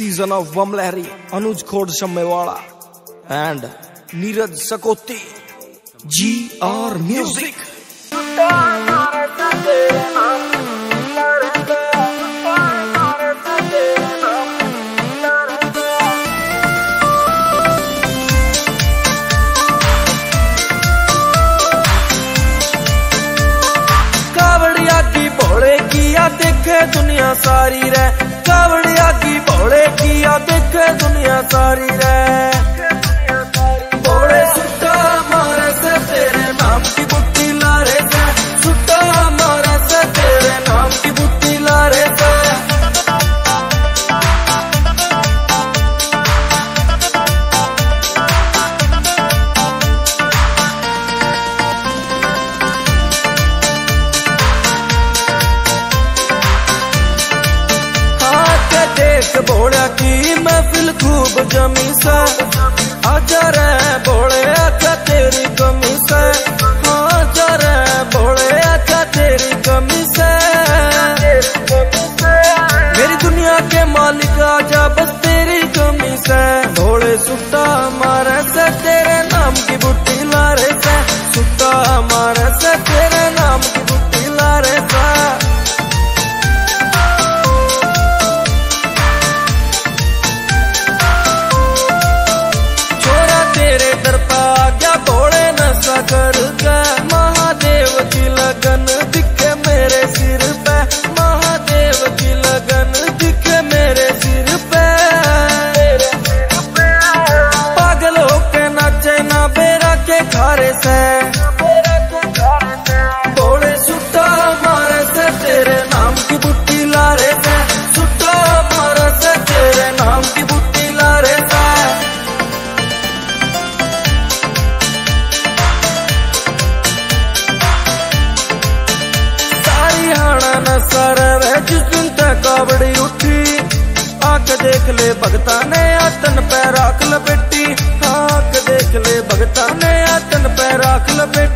season of Vamlehri, Anuj Khod Shammewala and Neeraj Sakoti, GR Music. कावड़िया की भोले किया देखे दुनिया सारी रे, कावड़िया की भोले किया देखे दुनिया सारी रे। भोले सुट्टा मारे से तेरे नाम की बुट्टी लारे से, सुट्टा मारे से तेरे नाम की बुट्टी लारे से। देख भोला की महफिल खूब जमी से, आजा रे भोले आजा तेरी कमी से, आजा रे भोले आजा तेरी कमी से। मेरी दुनिया के मालिक आजा बस तेरी कमी से। भोले सुट्टा मारे से तेरे नाम की बुट्टी लारे से, सुट्टा मारे से तेरे नाम की बुट्टी लारे से। करके महादेव की लगन दिखे मेरे सिर पे, महादेव की लगन दिखे मेरे सिर पे। पागल होके नाचे ना बेरा के खारे से। भोले सुट्टा मारे से तेरे नाम की बुट्टी लारे से, सुट्टा मारे से तेरे नाम की बुट्टी लारे से। नसर जिस दिन तक कावड़ी उठी, आके देख ले भगता ने आतन पे राख लपेटी, आके देख ले भगता ने आतन पे राख लपेटी।